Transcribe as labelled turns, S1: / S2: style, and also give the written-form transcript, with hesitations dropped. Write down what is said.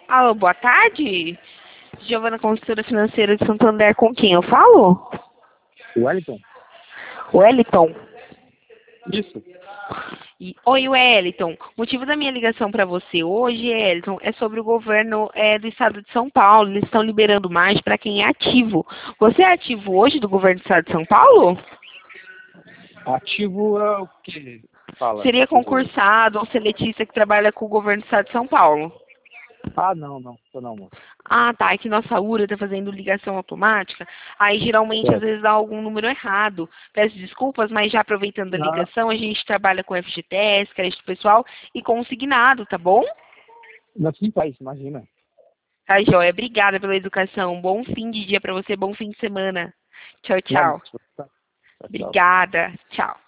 S1: Alô, boa tarde. Giovana, consultora financeira de Santo André, com quem eu falo?
S2: Wellington?
S1: Wellington.
S2: Isso.
S1: Oi, Wellington. O motivo da minha ligação para você hoje, Wellington, é sobre o governo do estado de São Paulo. Eles estão liberando mais para quem é ativo. Você é ativo hoje do governo do estado de São Paulo?
S2: Ativo é o que fala?
S1: Seria concursado ou seletista que trabalha com o governo do estado de São Paulo?
S2: Ah, não. Tô não, moço.
S1: Ah, tá. É que nossa URA está fazendo ligação automática. Aí, geralmente, às
S2: Certo.
S1: vezes dá algum número errado. Peço desculpas, mas já aproveitando a
S2: Não,
S1: ligação, a gente trabalha com FGTS, crédito pessoal e consignado, tá bom?
S2: não sim faz, imagina.
S1: Tá, joia. Obrigada pela educação. Bom fim de dia para você, bom fim de semana. Tchau, tchau.
S2: Igualmente. Tchau, tchau.
S1: Obrigada. Tchau.